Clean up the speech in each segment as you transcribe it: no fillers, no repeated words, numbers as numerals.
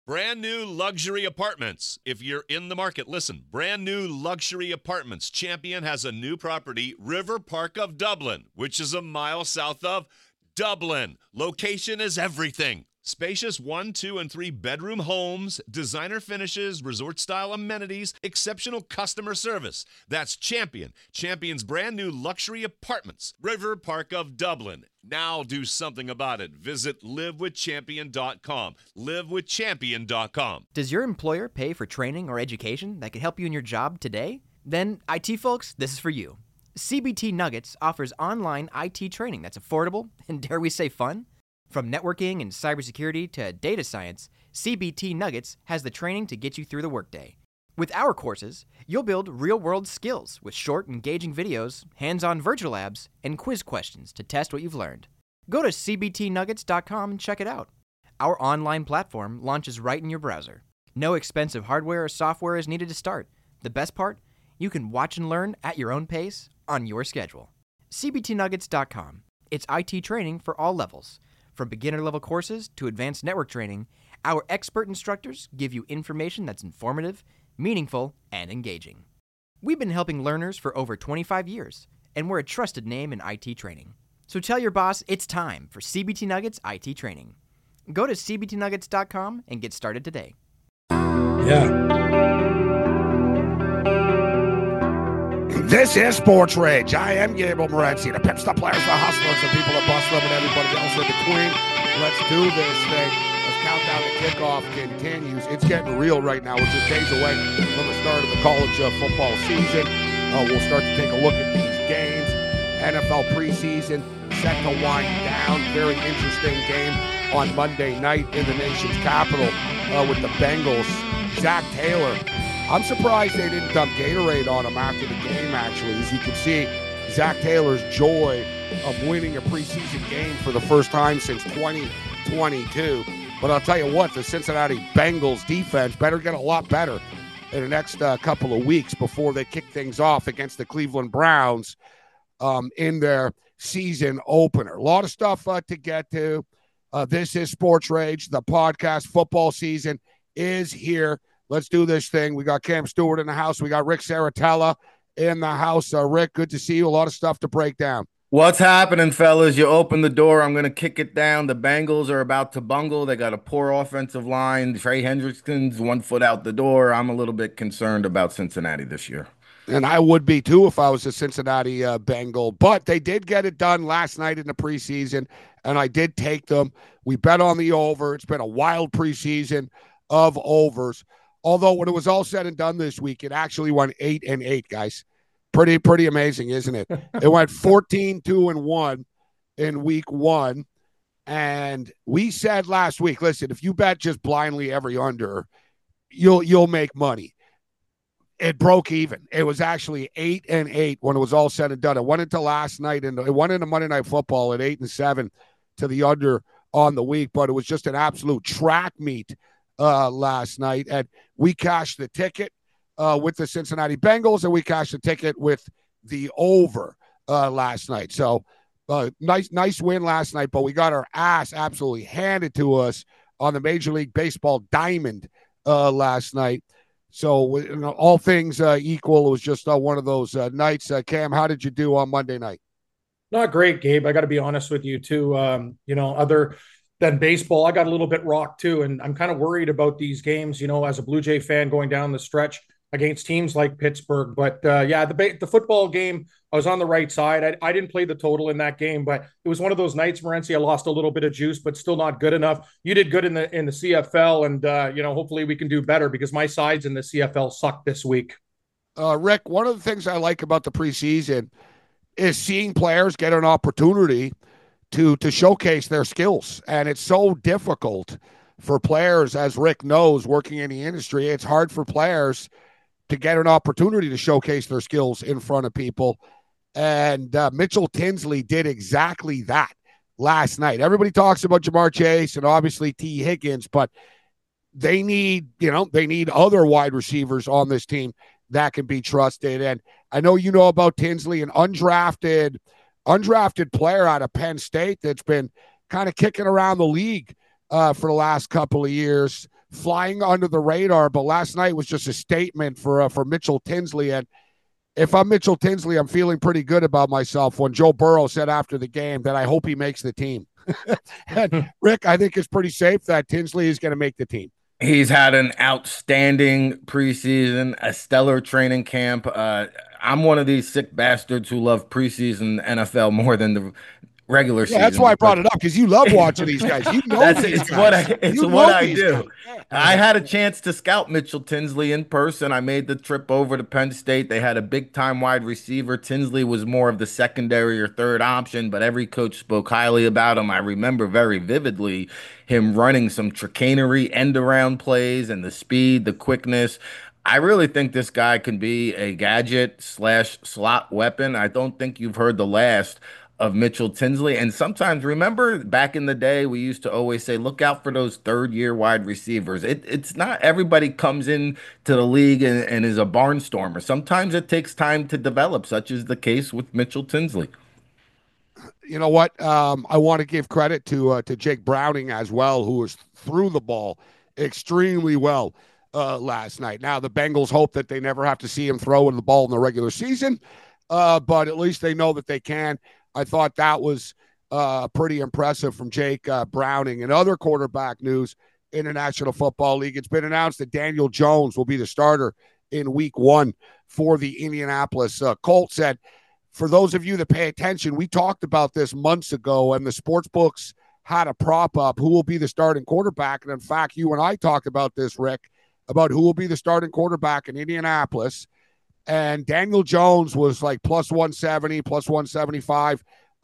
Brand new luxury apartments. If you're in the market, listen. Brand new luxury apartments. Champion has a new property, River Park of Dublin, which is a mile south of Dublin. Location is everything. Spacious 1, 2, and 3 bedroom homes, designer finishes, resort-style amenities, exceptional customer service. That's Champion. Champion's brand new luxury apartments. River Park of Dublin. Now do something about it. Visit livewithchampion.com. Livewithchampion.com. Does your employer pay for training or education that could help you in your job today? Then, IT folks, this is for you. CBT Nuggets offers online IT training that's affordable and, dare we say, fun. From networking and cybersecurity to data science, CBT Nuggets has the training to get you through the workday. With our courses, you'll build real-world skills with short, engaging videos, hands-on virtual labs, and quiz questions to test what you've learned. Go to cbtnuggets.com and check it out. Our online platform launches right in your browser. No expensive hardware or software is needed to start. The best part? You can watch and learn at your own pace, on your schedule. cbtnuggets.com. It's IT training for all levels. From beginner-level courses to advanced network training, our expert instructors give you information that's informative, meaningful, and engaging. We've been helping learners for over 25 years, and we're a trusted name in IT training. So tell your boss it's time for CBT Nuggets IT training. Go to cbtnuggets.com and get started today. This is Sports Rage. I am Gabriel Morency, the pimps, the players, the hustlers, the people that bust them, and everybody else in between. Let's do this thing. As countdown to kickoff continues. It's getting real right now. We're just days away from the start of the college football season. We'll start to take a look at these games. NFL preseason set to wind down. Very interesting game on Monday night in the nation's capital with the Bengals. Zach Taylor. I'm surprised they didn't dump Gatorade on him after the game, actually. As you can see, Zach Taylor's joy of winning a preseason game for the first time since 2022. But I'll tell you what, the Cincinnati Bengals defense better get a lot better in the next couple of weeks before they kick things off against the Cleveland Browns in their season opener. A lot of stuff to get to. This is Sports Rage. The podcast football season is here. Let's do this thing. We got Cam Stewart in the house. We got Rick Saratella in the house. Rick, good to see you. A lot of stuff to break down. What's happening, fellas? You open the door. I'm going to kick it down. The Bengals are about to bungle. They got a poor offensive line. Trey Hendrickson's 1 foot out the door. I'm a little bit concerned about Cincinnati this year. And I would be, too, if I was a Cincinnati Bengal. But they did get it done last night in the preseason, and I did take them. We bet on the over. It's been a wild preseason of overs. Although when it was all said and done this week, it actually went 8-8, guys. Pretty amazing, isn't it? It went 14-2-1 in week one. And we said last week, listen, if you bet just blindly every under, you'll make money. It broke even. It was actually 8-8 when it was all said and done. It went into last night, and it went into Monday Night Football at 8-7 to the under on the week. But it was just an absolute track meet last night, and we cashed the ticket with the Cincinnati Bengals, and we cashed the ticket with the over last night. So nice win last night, but we got our ass absolutely handed to us on the Major League Baseball diamond last night. So all things equal, it was just one of those nights. Cam, how did you do on Monday night? Not great, Gabe. I got to be honest with you too. Other than baseball, I got a little bit rocked too. And I'm kind of worried about these games, as a Blue Jay fan going down the stretch against teams like Pittsburgh. But the football game, I was on the right side. I didn't play the total in that game, but it was one of those nights, Morency, I lost a little bit of juice, but still not good enough. You did good in the CFL, and hopefully we can do better because my sides in the CFL sucked this week. Rick, one of the things I like about the preseason is seeing players get an opportunity to showcase their skills. And it's so difficult for players, as Rick knows, working in the industry. It's hard for players to get an opportunity to showcase their skills in front of people. And Mitchell Tinsley did exactly that last night. Everybody talks about Jamar Chase and obviously T. Higgins, but they need other wide receivers on this team that can be trusted. And I know you know about Tinsley, an undrafted player out of Penn State that's been kind of kicking around the league for the last couple of years. flying under the radar, but last night was just a statement for Mitchell Tinsley. And if I'm Mitchell Tinsley, I'm feeling pretty good about myself when Joe Burrow said after the game that I hope he makes the team. And Rick, I think it's pretty safe that Tinsley is going to make the team. He's had an outstanding preseason, a stellar training camp. I'm one of these sick bastards who love preseason NFL more than the regular season. That's why I brought it up, because you love watching these guys. You know these guys. It's what I do. I had a chance to scout Mitchell Tinsley in person. I made the trip over to Penn State. They had a big-time wide receiver. Tinsley was more of the secondary or third option, but every coach spoke highly about him. I remember very vividly him running some chicanery end-around plays and the speed, the quickness. I really think this guy can be a gadget / slot weapon. I don't think you've heard the last of Mitchell Tinsley. And sometimes, remember back in the day, we used to always say, look out for those third-year wide receivers. It's not everybody comes in to the league and is a barnstormer. Sometimes it takes time to develop, such is the case with Mitchell Tinsley. You know what? I want to give credit to Jake Browning as well, who was threw the ball extremely well last night. Now, the Bengals hope that they never have to see him throwing the ball in the regular season, but at least they know that they can. I thought that was pretty impressive from Jake Browning. And other quarterback news in the National Football League, it's been announced that Daniel Jones will be the starter in Week 1 for the Indianapolis Colts. And for those of you that pay attention, we talked about this months ago, and the sports books had a prop up who will be the starting quarterback. And in fact, you and I talked about this, Rick, about who will be the starting quarterback in Indianapolis. And Daniel Jones was like plus 170, plus 175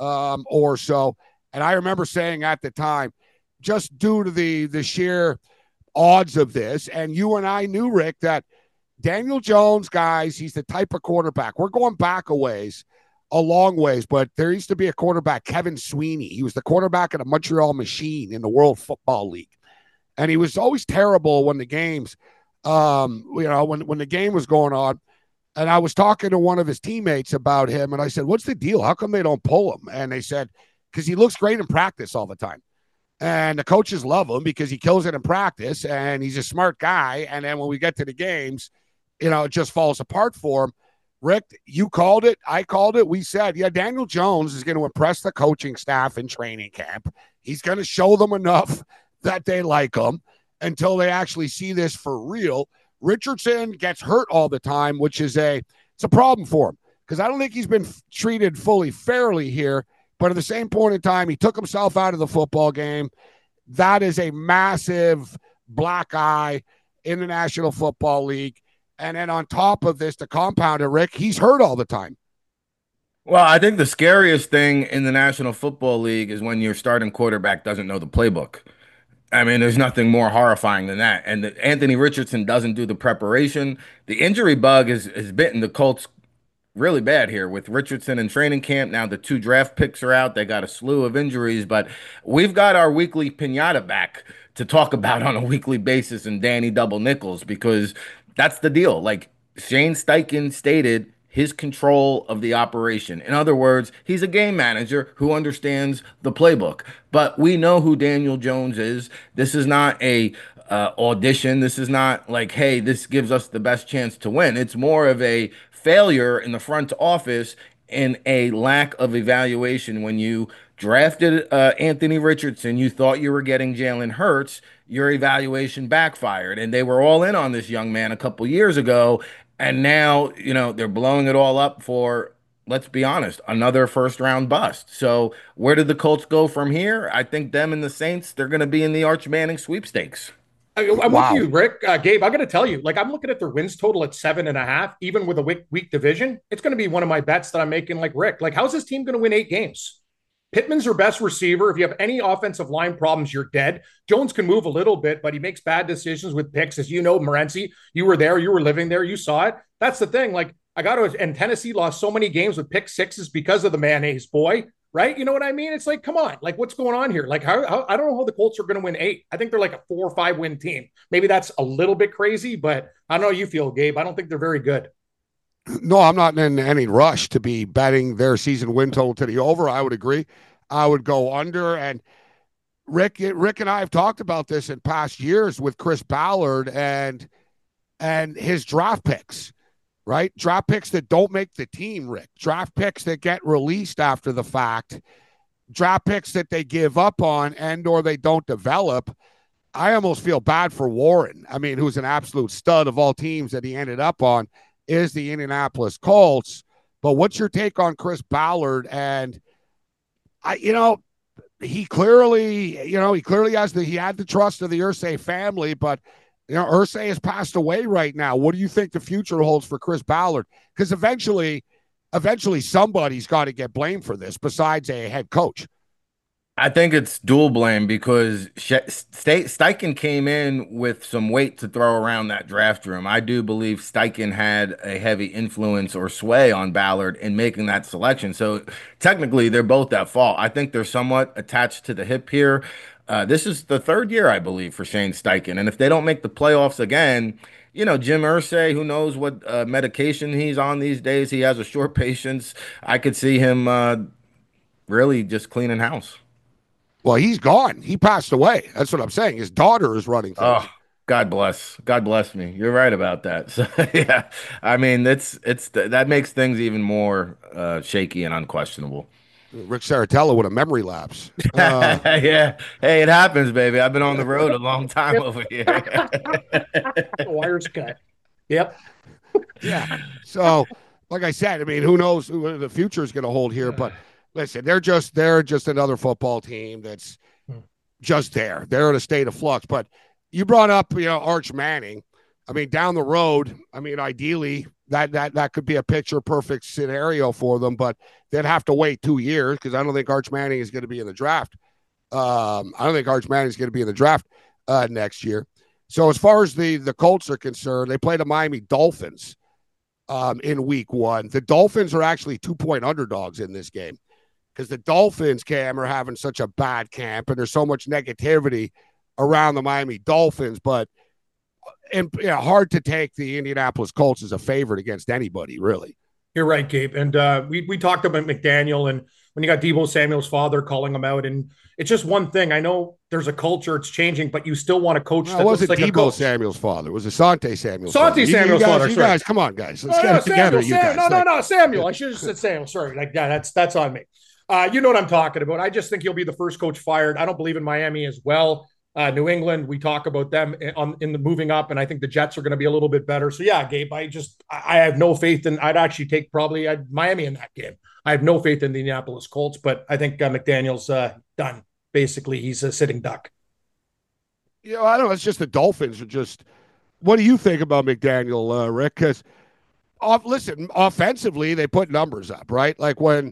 or so. And I remember saying at the time, just due to the sheer odds of this, and you and I knew, Rick, that Daniel Jones, guys, he's the type of quarterback. We're going back a long ways, but there used to be a quarterback, Kevin Sweeney. He was the quarterback of the Montreal Machine in the World Football League. And he was always terrible when the games, when the game was going on. And I was talking to one of his teammates about him, and I said, what's the deal? How come they don't pull him? And they said, because he looks great in practice all the time. And the coaches love him because he kills it in practice, and he's a smart guy. And then when we get to the games, it just falls apart for him. Rick, you called it. I called it. We said, yeah, Daniel Jones is going to impress the coaching staff in training camp. He's going to show them enough that they like him until they actually see this for real. Richardson gets hurt all the time, which is it's a problem for him because I don't think he's been treated fully fairly here. But at the same point in time, he took himself out of the football game. That is a massive black eye in the National Football League. And then on top of this, to compound it, Rick, he's hurt all the time. Well, I think the scariest thing in the National Football League is when your starting quarterback doesn't know the playbook. I mean, there's nothing more horrifying than that. And Anthony Richardson doesn't do the preparation. The injury bug has bitten the Colts really bad here with Richardson in training camp. Now the 2 draft picks are out. They got a slew of injuries, but we've got our weekly pinata back to talk about on a weekly basis in Danny Double Nichols, because that's the deal. Like Shane Steichen stated, his control of the operation. In other words, he's a game manager who understands the playbook. But we know who Daniel Jones is. This is not a audition. This is not like, hey, this gives us the best chance to win. It's more of a failure in the front office and a lack of evaluation. When you drafted Anthony Richardson, you thought you were getting Jalen Hurts. Your evaluation backfired, and they were all in on this young man a couple years ago. And now, they're blowing it all up for, let's be honest, another first-round bust. So where did the Colts go from here? I think them and the Saints, they're going to be in the Arch Manning sweepstakes. I'm with you, Rick. Gabe, I got to tell you, I'm looking at their wins total at 7.5, even with a weak division. It's going to be one of my bets that I'm making like Rick. How's this team going to win 8 games? Pittman's their best receiver. If you have any offensive line problems, you're dead. Jones can move a little bit, but he makes bad decisions with picks. As you know, Morency, you were there, you were living there, you saw it. That's the thing. And Tennessee lost so many games with pick sixes because of the mayonnaise boy, right? You know what I mean? It's come on, what's going on here? How I don't know how the Colts are going to win 8. I think they're a 4 or 5 win team. Maybe that's a little bit crazy, but I don't know how you feel, Gabe. I don't think they're very good. No, I'm not in any rush to be betting their season win total to the over. I would agree. I would go under. And Rick and I have talked about this in past years with Chris Ballard and his draft picks, right? Draft picks that don't make the team, Rick. Draft picks that get released after the fact. Draft picks that they give up on and or they don't develop. I almost feel bad for Warren. I mean, who's an absolute stud of all teams that he ended up on is the Indianapolis Colts. But what's your take on Chris Ballard? And he clearly he had the trust of the Irsay family, but Irsay has passed away right now. What do you think the future holds for Chris Ballard? Because eventually somebody's got to get blamed for this besides a head coach. I think it's dual blame because Steichen came in with some weight to throw around that draft room. I do believe Steichen had a heavy influence or sway on Ballard in making that selection. So technically, they're both at fault. I think they're somewhat attached to the hip here. This is the third year, I believe, for Shane Steichen. And if they don't make the playoffs again, Jim Irsay, who knows what medication he's on these days? He has a short patience. I could see him really just cleaning house. Well, he's gone. He passed away. That's what I'm saying. His daughter is running things. Oh, God bless. God bless me. You're right about that. So yeah, I mean, that makes things even more shaky and unquestionable. Rick Saratella with a memory lapse. Yeah. Hey, it happens, baby. I've been on the road a long time over here. The wire's cut. Yep. Yeah. So, like I said, I mean, who knows who the future is going to hold here, but listen, they're just another football team that's just there. They're in a state of flux. But you brought up, Arch Manning. I mean, down the road, I mean, ideally that could be a picture perfect scenario for them, but they'd have to wait 2 years because I don't think Arch Manning is going to be in the draft. I don't think Arch Manning is going to be in the draft next year. So as far as the Colts are concerned, they play the Miami Dolphins in week 1. The Dolphins are actually 2-point underdogs in this game, because the Dolphins, Cam, are having such a bad camp, and there's so much negativity around the Miami Dolphins. But hard to take the Indianapolis Colts as a favorite against anybody, really. You're right, Gabe. And we talked about McDaniel, and when you got Deebo Samuel's father calling him out, and it's just one thing. I know there's a culture, it's changing, but you still want a coach that looks like a coach. It wasn't Deebo Samuel's father. It was Asante Samuel's father. Asante Samuel's father. You guys, come on, guys. Let's get it together, you guys. No, Samuel. I should have said Samuel. Sorry. That's on me. You know what I'm talking about. I just think he'll be the first coach fired. I don't believe in Miami as well. New England, we talk about them in the moving up, and I think the Jets are going to be a little bit better. So yeah, Gabe, I have no faith in. I'd actually take Miami in that game. I have no faith in the Indianapolis Colts, but I think McDaniel's done. Basically, he's a sitting duck. I don't know. It's just the Dolphins are just. What do you think about McDaniel, Rick? Because listen, offensively, they put numbers up, right? Like when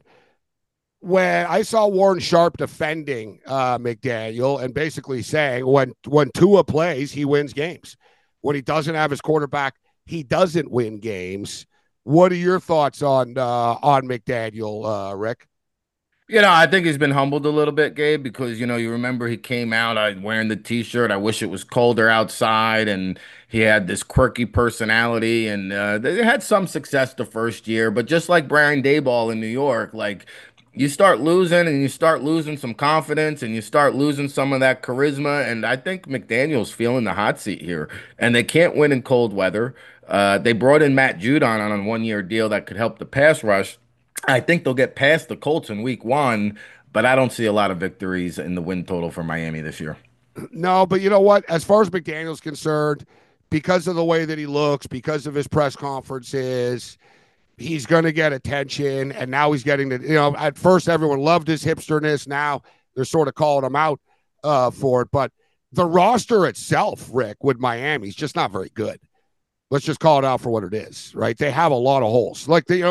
I saw Warren Sharp defending McDaniel and basically saying when Tua plays, he wins games. When he doesn't have his quarterback, he doesn't win games. What are your thoughts on McDaniel, Rick? I think he's been humbled a little bit, Gabe, because, you remember he came out wearing the T-shirt. I wish it was colder outside. And he had this quirky personality. And they had some success the first year. But just like Brian Daboll in New York, like, you start losing and you start losing some confidence and you start losing some of that charisma. And I think McDaniel's feeling the hot seat here. And they can't win in cold weather. They brought in Matt Judon on a 1-year deal that could help the pass rush. I think they'll get past the Colts in week 1, but I don't see a lot of victories in the win total for Miami this year. No, but you know what? As far as McDaniel's concerned, because of the way that he looks, because of his press conferences, he's going to get attention, and now he's getting the, at first everyone loved his hipsterness. Now they're sort of calling him out for it. But the roster itself, Rick, with Miami is just not very good. Let's just call it out for what it is, right? They have a lot of holes. Like, they're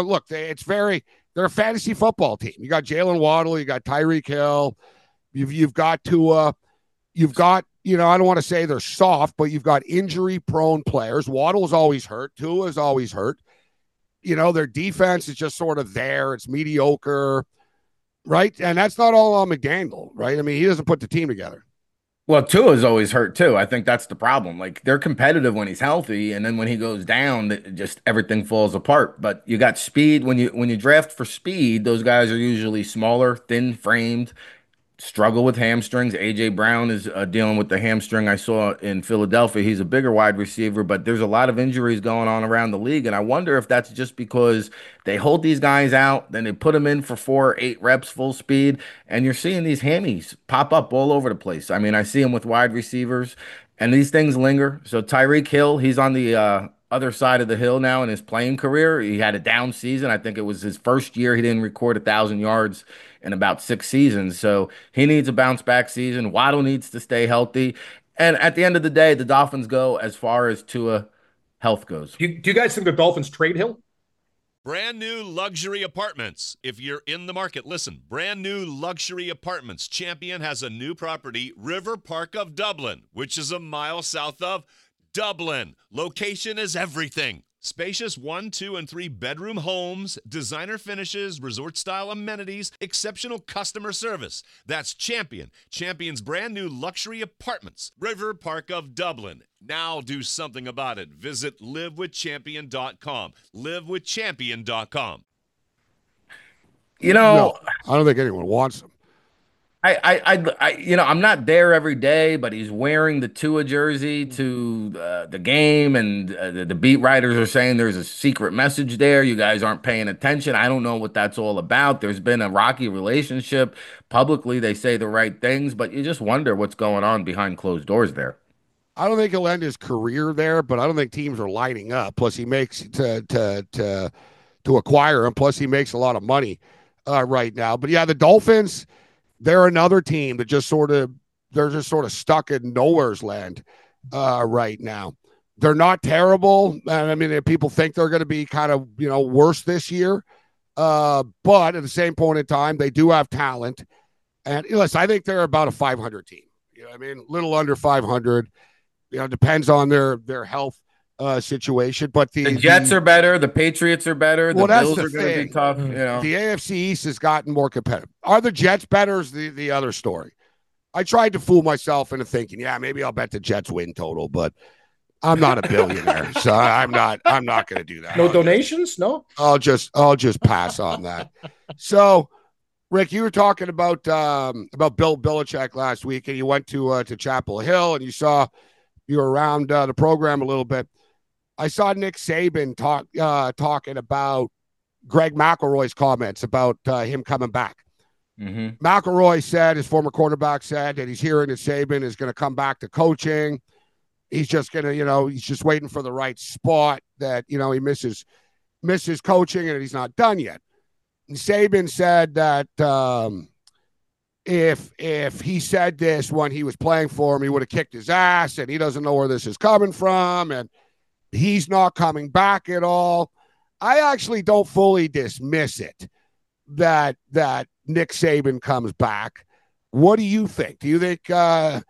a fantasy football team. You got Jalen Waddle, you got Tyreek Hill, you've got Tua, you've got, I don't want to say they're soft, but you've got injury-prone players. Waddle's always hurt. Tua's always hurt. Their defense is just sort of there. It's mediocre, right? And that's not all on McDaniel, right? I mean, he doesn't put the team together. Well, Tua's always hurt too. I think that's the problem. Like, they're competitive when he's healthy, and then when he goes down, just everything falls apart. But you got speed. When you draft for speed, those guys are usually smaller, thin-framed, struggle with hamstrings. A.J. Brown is dealing with the hamstring I saw in Philadelphia. He's a bigger wide receiver, but there's a lot of injuries going on around the league. And I wonder if that's just because they hold these guys out, then they put them in for 4 or 8 reps full speed, and you're seeing these hammies pop up all over the place. I mean, I see them with wide receivers, and these things linger. So Tyreek Hill, he's on the other side of the hill now in his playing career. He had a down season. I think it was his first year. He didn't record 1,000 yards in about 6 seasons. So he needs a bounce back season. Waddle needs to stay healthy. And at the end of the day, the Dolphins go as far as Tua health goes. Do you guys think the Dolphins trade Hill? Brand new luxury apartments. If you're in the market, listen. Brand new luxury apartments. Champion has a new property, River Park of Dublin, which is a mile south of Dublin. Location is everything. Spacious 1, 2, and 3 bedroom homes, designer finishes, resort-style amenities, exceptional customer service. That's Champion. Champion's brand new luxury apartments, River Park of Dublin. Now do something about it. Visit livewithchampion.com. Livewithchampion.com. You know, No, I don't think anyone wants them. I'm not there every day, but he's wearing the Tua jersey to the game, and the beat writers are saying there's a secret message there. You guys aren't paying attention. I don't know what that's all about. There's been a rocky relationship. Publicly, they say the right things, but you just wonder what's going on behind closed doors there. I don't think he'll end his career there, but I don't think teams are lining up. Plus, he makes to acquire him. Plus, he makes a lot of money right now. But yeah, the Dolphins, they're another team that they're just sort of stuck in nowhere's land right now. They're not terrible. I mean, people think they're going to be kind of, worse this year. But at the same point in time, they do have talent. And listen, I think they're about a 500 team. You know what I mean? A little under 500. Depends on their health situation. But the Jets are better. The Patriots are better. The Bills are going to be tough. The AFC East has gotten more competitive. Are the Jets better? Is the other story. I tried to fool myself into thinking, yeah, maybe I'll bet the Jets win total, but I'm not a billionaire, so I'm not going to do that. No donations? No. I'll just pass on that. So, Rick, you were talking about Bill Belichick last week, and you went to Chapel Hill, and you were around the program a little bit. I saw Nick Saban talking about Greg McElroy's comments about him coming back. Mm-hmm. McElroy said, his former quarterback said, that he's hearing that Saban is going to come back to coaching. He's just going to, he's just waiting for the right spot, that, he misses coaching and he's not done yet. And Saban said that if he said this when he was playing for him, he would have kicked his ass, and he doesn't know where this is coming from, and he's not coming back at all. I actually don't fully dismiss it that Nick Saban comes back. What do you think? Do you think that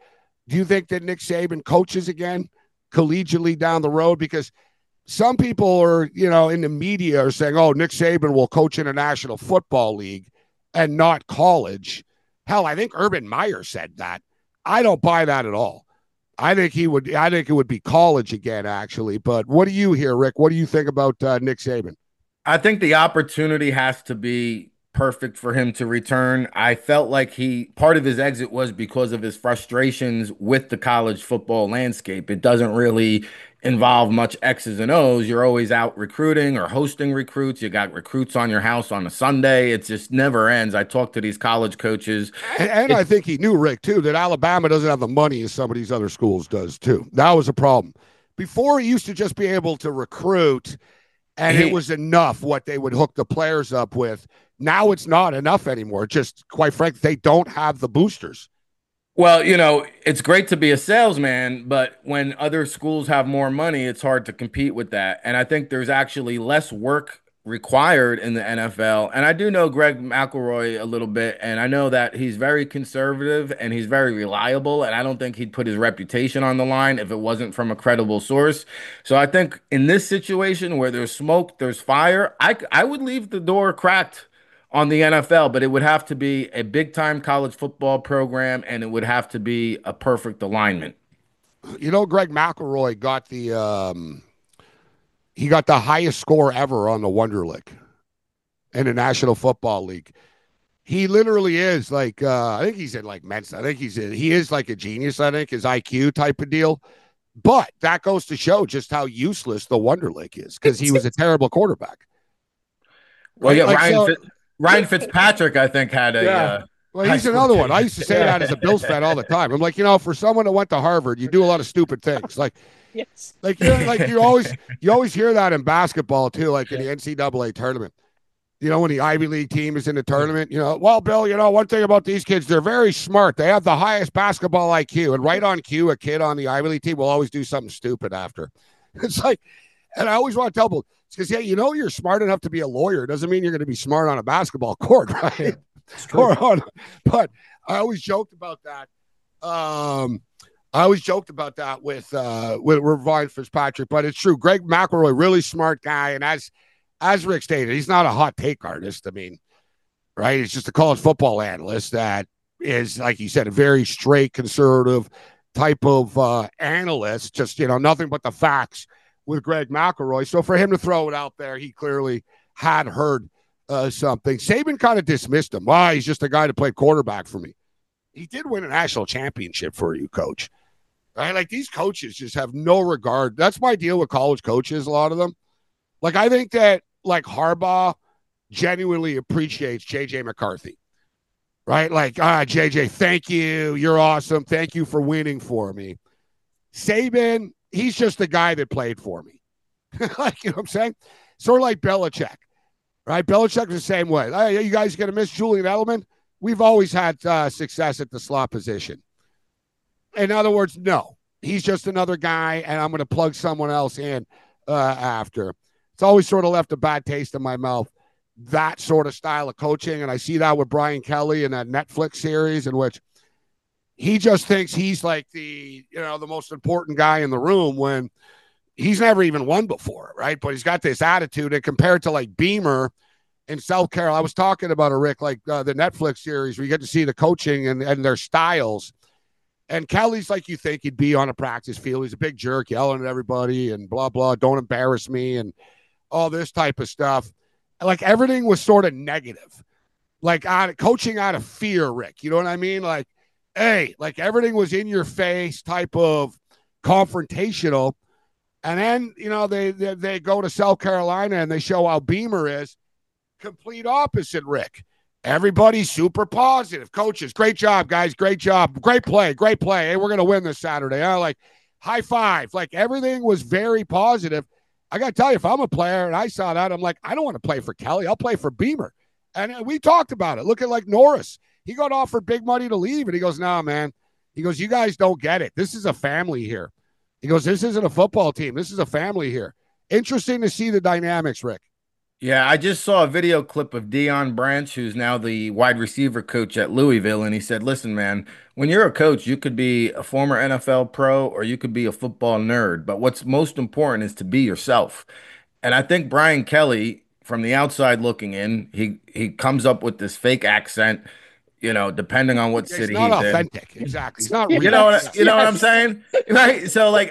Nick Saban coaches again collegiately down the road? Because some people are, in the media are saying, oh, Nick Saban will coach in a National Football League and not college. Hell, I think Urban Meyer said that. I don't buy that at all. I think it would be college again, actually. But what do you hear, Rick? What do you think about Nick Saban? I think the opportunity has to be perfect for him to return. I felt like part of his exit was because of his frustrations with the college football landscape. It doesn't really involve much X's and O's. You're always out recruiting or hosting recruits. You got recruits on your house on a Sunday. It just never ends. I talk to these college coaches. And I think he knew, Rick, too, that Alabama doesn't have the money as some of these other schools does, too. That was a problem. Before, he used to just be able to recruit, and it was enough what they would hook the players up with. Now it's not enough anymore. Just, quite frankly, they don't have the boosters. Well, it's great to be a salesman, but when other schools have more money, it's hard to compete with that. And I think there's actually less work required in the NFL. And I do know Greg McElroy a little bit, and I know that he's very conservative and he's very reliable, and I don't think he'd put his reputation on the line if it wasn't from a credible source. So I think in this situation where there's smoke, there's fire, I would leave the door cracked on the NFL, but it would have to be a big-time college football program, and it would have to be a perfect alignment. Greg McElroy got the highest score ever on the Wonderlic in the National Football League. he literally is like, I think he's in like Mensa. I think he is like a genius, I think, his IQ type of deal. But that goes to show just how useless the Wonderlic is because he was a terrible quarterback. Well, yeah, Like, Ryan Fitzpatrick, I think, had a well, he's another one. I used to say that as a Bills fan all the time. I'm like, for someone that went to Harvard, you do a lot of stupid things. Like, Yes. like you always hear that in basketball too, like in the NCAA tournament. When the Ivy League team is in the tournament, well, Bill, one thing about these kids, they're very smart. They have the highest basketball IQ. And right on cue, a kid on the Ivy League team will always do something stupid after. It's like, and I always want to tell people, because, you're smart enough to be a lawyer. It doesn't mean you're going to be smart on a basketball court, right? It's true. But I always joked about that. With Ryan Fitzpatrick, but it's true. Greg McElroy, really smart guy. And as Rick stated, he's not a hot take artist. I mean, right? He's just a college football analyst that is, like you said, a very straight conservative type of analyst, just, nothing but the facts with Greg McElroy. So for him to throw it out there, he clearly had heard something. Saban kind of dismissed him. He's just a guy that played quarterback for me. He did win a national championship for you, coach. Right? Like, these coaches just have no regard. That's my deal with college coaches, a lot of them. Like, I think that, like, Harbaugh genuinely appreciates J.J. McCarthy, right? Like, J.J., thank you. You're awesome. Thank you for winning for me. Saban, he's just the guy that played for me. Like, you know what I'm saying? Sort of like Belichick, right? Belichick was the same way. Hey, you guys going to miss Julian Edelman? We've always had success at the slot position. In other words, no. He's just another guy, and I'm going to plug someone else in after. It's always sort of left a bad taste in my mouth, that sort of style of coaching. And I see that with Brian Kelly in that Netflix series in which he just thinks he's like the most important guy in the room when he's never even won before, right? But he's got this attitude. And compared to like Beamer in South Carolina, I was talking about it, Rick, like the Netflix series where you get to see the coaching and their styles. And Kelly's like you think he'd be on a practice field. He's a big jerk, yelling at everybody and blah, blah, don't embarrass me and all this type of stuff. Like, everything was sort of negative. Like, coaching out of fear, Rick. You know what I mean? Like, hey, like, everything was in your face type of confrontational. And then, they go to South Carolina and they show how Beamer is. Complete opposite, Rick. Everybody's super positive. Coaches, great job, guys. Great job. Great play. Great play. Hey, we're going to win this Saturday. Like, high five. Like, everything was very positive. I got to tell you, if I'm a player and I saw that, I'm like, I don't want to play for Kelly. I'll play for Beamer. And we talked about it. Look at like Norris. He got offered big money to leave. And he goes, nah, man. He goes, you guys don't get it. This is a family here. He goes, this isn't a football team. This is a family here. Interesting to see the dynamics, Rick. Yeah, I just saw a video clip of Deion Branch, who's now the wide receiver coach at Louisville, and he said, listen, man, when you're a coach, you could be a former NFL pro or you could be a football nerd, but what's most important is to be yourself. And I think Brian Kelly, from the outside looking in, he comes up with this fake accent, depending on what city he's in. He's not authentic. Exactly. He's not real. You know what I'm saying? Right? So, like,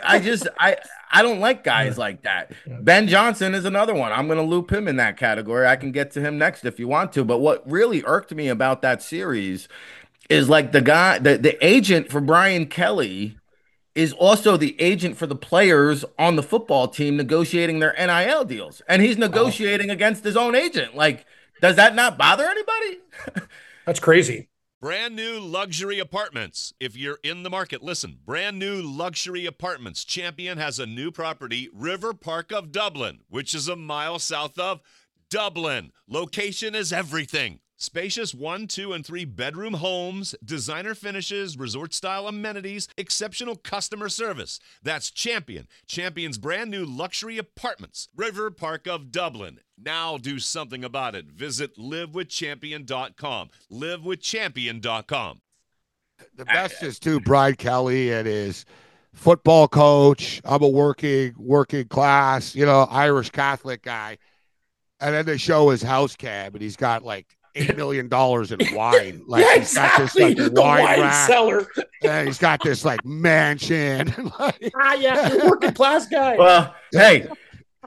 I don't like guys like that. Ben Johnson is another one. I'm going to loop him in that category. I can get to him next if you want to. But what really irked me about that series is like the agent for Brian Kelly is also the agent for the players on the football team negotiating their NIL deals. And he's negotiating against his own agent. Like, does that not bother anybody? That's crazy. Brand new luxury apartments. If you're in the market, listen. Brand new luxury apartments. Champion has a new property, River Park of Dublin, which is a mile south of Dublin. Location is everything. Spacious 1, 2, and 3 bedroom homes, designer finishes, resort-style amenities, exceptional customer service. That's Champion. Champion's brand new luxury apartments, River Park of Dublin. Now do something about it. Visit livewithchampion.com. Livewithchampion.com. The best is, too, Brian Kelly and his football coach. I'm a working class, Irish Catholic guy. And then they show his house cab, and he's got, like, $8 million in wine. Like, yeah, he's got this like the wine rack. Cellar. And he's got this like mansion. You're a working class guy. Well, hey,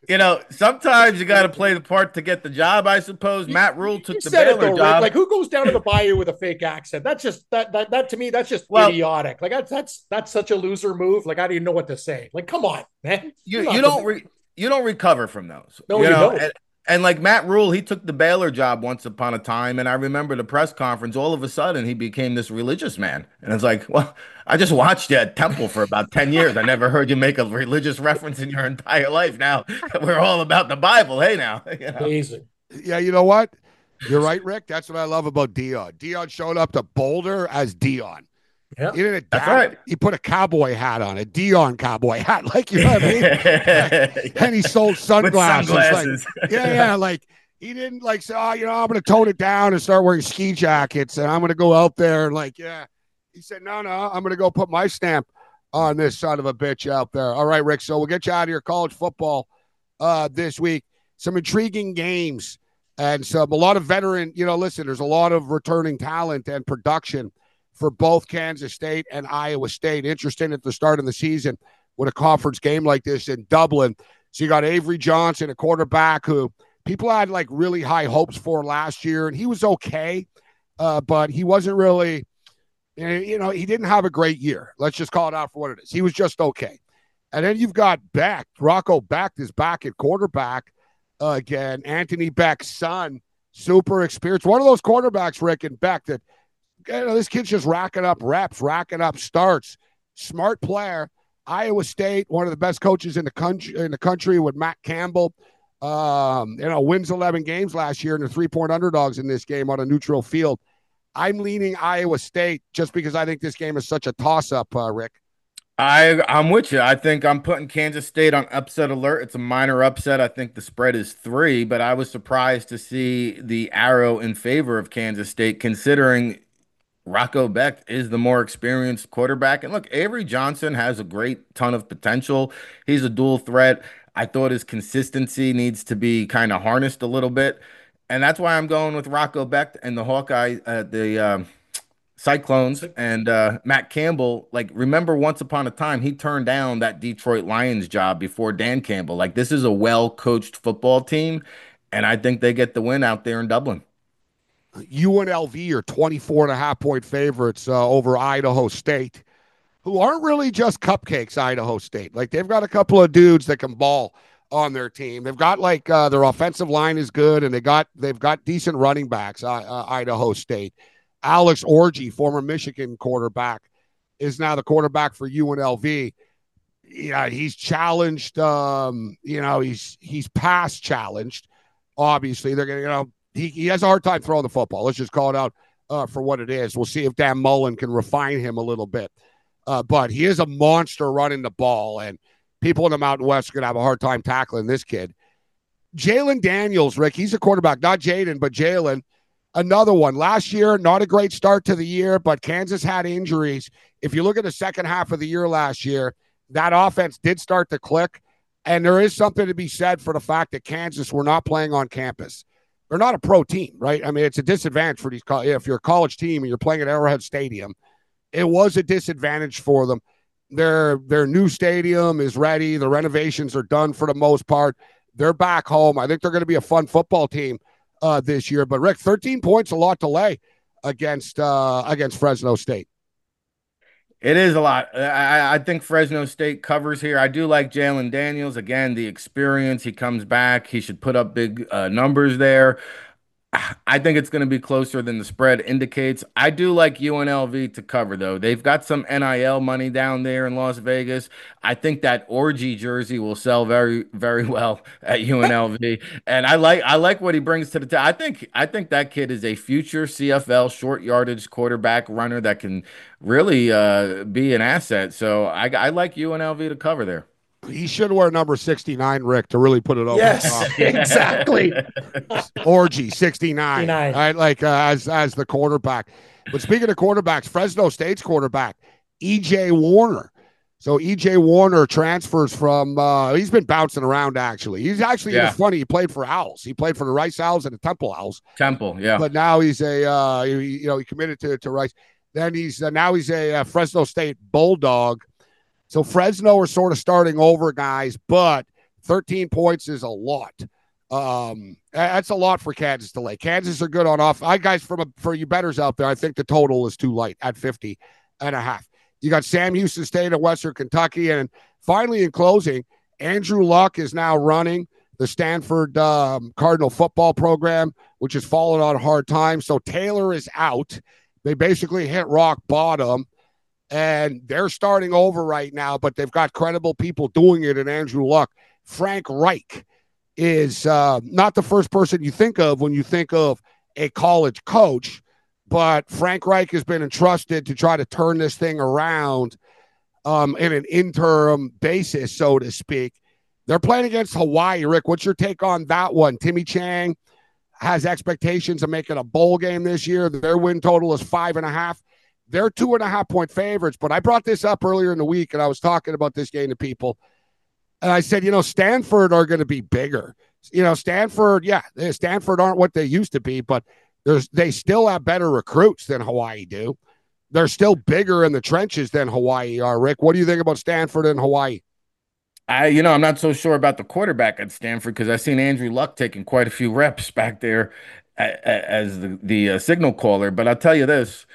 Sometimes you got to play the part to get the job, I suppose. Matt Rule took the said it Baylor though, job. Rick. Like, who goes down to the Bayou with a fake accent? That's just that to me. That's just idiotic. Like, that's such a loser move. Like, I don't even know what to say. Like, come on, man. You don't recover from those. No, you don't. And like Matt Rule, he took the Baylor job once upon a time, and I remember the press conference. All of a sudden, he became this religious man, and it's like, well, I just watched you at Temple for about 10 years. I never heard you make a religious reference in your entire life. Now we're all about the Bible. Hey, now, Amazing. Yeah, you know what? You're right, Rick. That's what I love about Dion. Dion showed up to Boulder as Dion. Yeah, he didn't adapt. That's right. He put a cowboy hat on, a Dion cowboy hat, like, you know what I mean? And he sold sunglasses. With sunglasses. Like, yeah, like he didn't like say, I'm going to tone it down and start wearing ski jackets, and I'm going to go out there and like, yeah. He said, no, I'm going to go put my stamp on this son of a bitch out there. All right, Rick. So we'll get you out of your college football this week. Some intriguing games and a lot of veteran. Listen, there's a lot of returning talent and production for both Kansas State and Iowa State. Interesting at the start of the season with a conference game like this in Dublin. So you got Avery Johnson, a quarterback who people had like really high hopes for last year, and he was okay, but he wasn't really, he didn't have a great year. Let's just call it out for what it is. He was just okay. And then you've got Beck. Rocco Beck is back at quarterback again. Anthony Beck's son, super experienced. One of those quarterbacks, Rick and Beck, that this kid's just racking up reps, racking up starts. Smart player. Iowa State, one of the best coaches in the country with Matt Campbell. Wins 11 games last year, and they're 3-point underdogs in this game on a neutral field. I'm leaning Iowa State just because I think this game is such a toss-up, Rick. I'm with you. I think I'm putting Kansas State on upset alert. It's a minor upset. I think the spread is 3, but I was surprised to see the arrow in favor of Kansas State, considering Rocco Beck is the more experienced quarterback. And look, Avery Johnson has a great ton of potential. He's a dual threat. I thought his consistency needs to be kind of harnessed a little bit. And that's why I'm going with Rocco Beck and the Hawkeye, the Cyclones and Matt Campbell. Like, remember, once upon a time, he turned down that Detroit Lions job before Dan Campbell. Like, this is a well-coached football team, and I think they get the win out there in Dublin. UNLV are 24.5-point favorites over Idaho State, who aren't really just cupcakes, Idaho State. Like, they've got a couple of dudes that can ball on their team. They've got their offensive line is good, and they've got decent running backs, Idaho State. Alex Orji, former Michigan quarterback, is now the quarterback for UNLV. Yeah, he's challenged. He's pass challenged. Obviously, they're going to, he has a hard time throwing the football. Let's just call it out for what it is. We'll see if Dan Mullen can refine him a little bit. But he is a monster running the ball, and people in the Mountain West are going to have a hard time tackling this kid. Jalen Daniels, Rick, he's a quarterback, not Jaden, but Jalen. Another one. Last year, not a great start to the year, but Kansas had injuries. If you look at the second half of the year last year, that offense did start to click, and there is something to be said for the fact that Kansas were not playing on campus. They're not a pro team, right? I mean, it's a disadvantage for these. If you're a college team and you're playing at Arrowhead Stadium, it was a disadvantage for them. Their new stadium is ready. The renovations are done for the most part. They're back home. I think they're going to be a fun football team this year. But Rick, 13 points, a lot to lay against Fresno State. It is a lot. I think Fresno State covers here. I do like Jalen Daniels. Again, the experience. He comes back. He should put up big numbers there. I think it's going to be closer than the spread indicates. I do like UNLV to cover, though. They've got some NIL money down there in Las Vegas. I think that Orgy jersey will sell very, very well at UNLV. And I like what he brings to the table. I think that kid is a future CFL short yardage quarterback runner that can really be an asset. So I like UNLV to cover there. He should wear number 69, Rick, to really put it over. Yes, exactly. Orgy 69. Right, like as the quarterback. But speaking of quarterbacks, Fresno State's quarterback, E.J. Warner. So E.J. Warner transfers from. He's been bouncing around. Actually, he's actually it's funny. He played for Owls. He played for the Rice Owls and the Temple Owls. Temple, yeah. But now he's he committed to Rice. Then he's a Fresno State Bulldog. So Fresno are sort of starting over, guys, but 13 points is a lot. That's a lot for Kansas to lay. Kansas are good on off. Guys, for you bettors out there, I think the total is too light at 50.5. You got Sam Houston State of Western Kentucky. And finally, in closing, Andrew Luck is now running the Stanford Cardinal football program, which has fallen on hard times. So Taylor is out. They basically hit rock bottom, and they're starting over right now, but they've got credible people doing it in Andrew Luck. Frank Reich is not the first person you think of when you think of a college coach, but Frank Reich has been entrusted to try to turn this thing around in an interim basis, so to speak. They're playing against Hawaii. Rick, what's your take on that one? Timmy Chang has expectations of making a bowl game this year. Their win total is 5.5. They're 2.5-point favorites, but I brought this up earlier in the week, and I was talking about this game to people, and I said, Stanford are going to be bigger. Stanford aren't what they used to be, but they still have better recruits than Hawaii do. They're still bigger in the trenches than Hawaii are, Rick. What do you think about Stanford and Hawaii? I'm not so sure about the quarterback at Stanford because I've seen Andrew Luck taking quite a few reps back there as the signal caller. But I'll tell you this.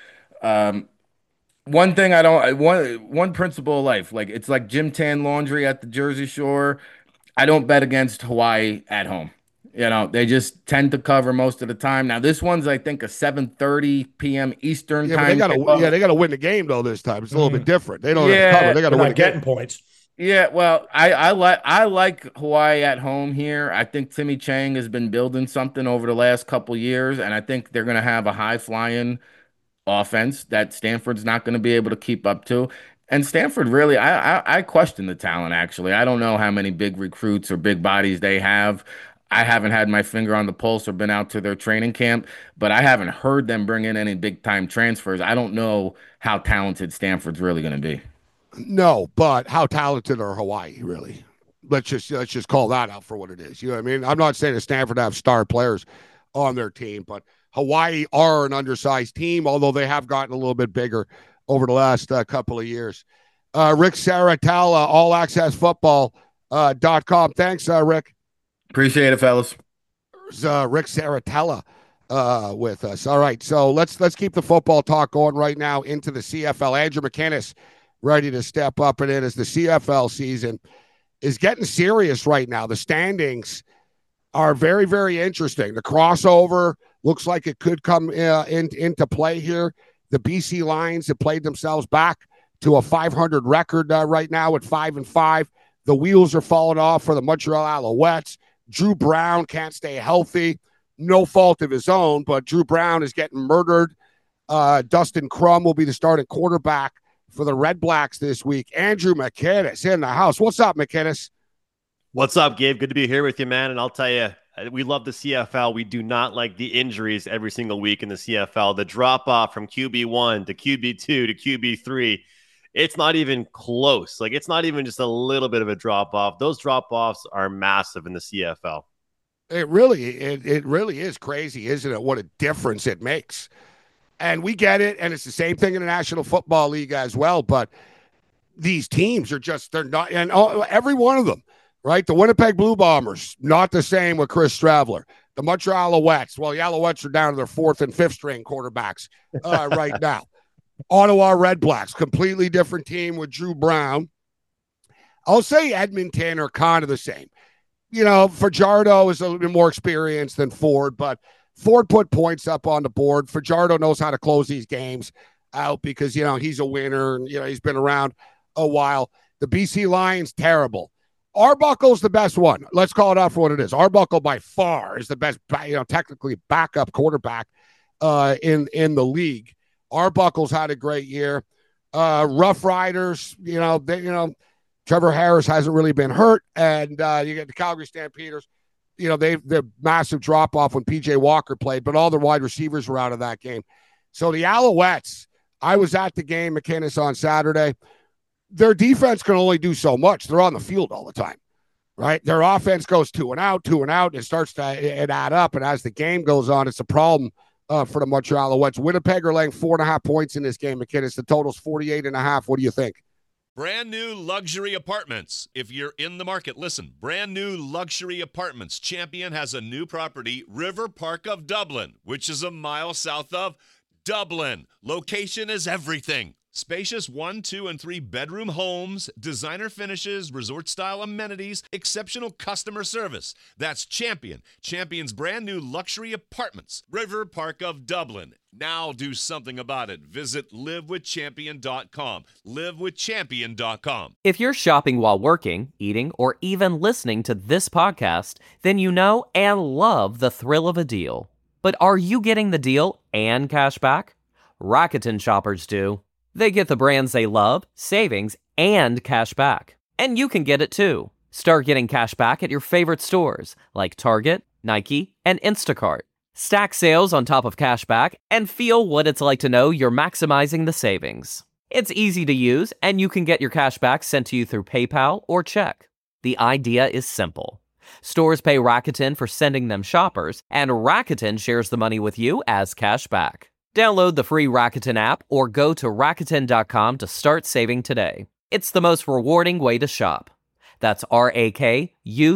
One thing one principle of life, like it's like gym tan laundry at the Jersey Shore. I don't bet against Hawaii at home. They just tend to cover most of the time. Now, this one's, I think, a 7:30 p.m. Eastern time. They got to win the game, though, this time. It's a little bit different. They don't have to cover. They got to win the getting points. Yeah, well, I like Hawaii at home here. I think Timmy Chang has been building something over the last couple years, and I think they're going to have a high-flying offense that Stanford's not going to be able to keep up to. And Stanford, really, I question the talent, actually. I don't know how many big recruits or big bodies they have. I haven't had my finger on the pulse or been out to their training camp, but I haven't heard them bring in any big-time transfers. I don't know how talented Stanford's really going to be. No, but how talented are Hawaii, really? Let's just call that out for what it is. You know what I mean? I'm not saying that Stanford have star players on their team, but Hawaii are an undersized team, although they have gotten a little bit bigger over the last couple of years. Rick Saratella, allaccessfootball.com. Thanks, Rick. Appreciate it, fellas. Rick Saratella with us. All right, so let's keep the football talk going right now into the CFL. Andrew McKinnis ready to step up and in as the CFL season is getting serious right now. The standings are very, very interesting. The crossover looks like it could come into play here. The BC Lions have played themselves back to a 500 record right now at 5-5. The wheels are falling off for the Montreal Alouettes. Drew Brown can't stay healthy. No fault of his own, but Drew Brown is getting murdered. Dustin Crum will be the starting quarterback for the Red Blacks this week. Andrew McKinnis in the house. What's up, McKinnis? What's up, Gabe? Good to be here with you, man. And I'll tell you, we love the CFL. We do not like the injuries every single week in the CFL. The drop-off from QB1 to QB2 to QB3, it's not even close. Like, it's not even just a little bit of a drop-off. Those drop-offs are massive in the CFL. It really is crazy, isn't it? What a difference it makes. And we get it, and it's the same thing in the National Football League as well. But these teams are they're not, and every one of them, right? The Winnipeg Blue Bombers, not the same with Chris Stravler. The Montreal Alouettes, well, the Alouettes are down to their 4th and 5th string quarterbacks right now. Ottawa Red Blacks, completely different team with Drew Brown. I'll say Edmonton are kind of the same. Fajardo is a little bit more experienced than Ford, but Ford put points up on the board. Fajardo knows how to close these games out because, he's a winner and, he's been around a while. The BC Lions, terrible. Arbuckle's the best one. Let's call it out for what it is. Arbuckle by far is the best, technically backup quarterback in the league. Arbuckle's had a great year. Rough Riders, Trevor Harris hasn't really been hurt. And you get the Calgary Stampeders. They're massive drop-off when P.J. Walker played, but all the wide receivers were out of that game. So the Alouettes, I was at the game, McKinnis, on Saturday. Their defense can only do so much. They're on the field all the time, right? Their offense goes 2 and out. It starts to add up, and as the game goes on, it's a problem for the Montreal Alouettes. Winnipeg are laying 4.5 points in this game, McKinnis. The total's 48.5. What do you think? Brand new luxury apartments. If you're in the market, listen. Brand new luxury apartments. Champion has a new property, River Park of Dublin, which is a mile south of Dublin. Location is everything. Spacious 1, 2, and 3 bedroom homes, designer finishes, resort-style amenities, exceptional customer service. That's Champion. Champion's brand new luxury apartments, River Park of Dublin. Now do something about it. Visit livewithchampion.com. Livewithchampion.com. If you're shopping while working, eating, or even listening to this podcast, then you know and love the thrill of a deal. But are you getting the deal and cash back? Rakuten shoppers do. They get the brands they love, savings, and cash back. And you can get it too. Start getting cash back at your favorite stores like Target, Nike, and Instacart. Stack sales on top of cash back and feel what it's like to know you're maximizing the savings. It's easy to use, and you can get your cash back sent to you through PayPal or check. The idea is simple. Stores pay Rakuten for sending them shoppers, and Rakuten shares the money with you as cash back. Download the free Rakuten app or go to Rakuten.com to start saving today. It's the most rewarding way to shop. That's Rakuten,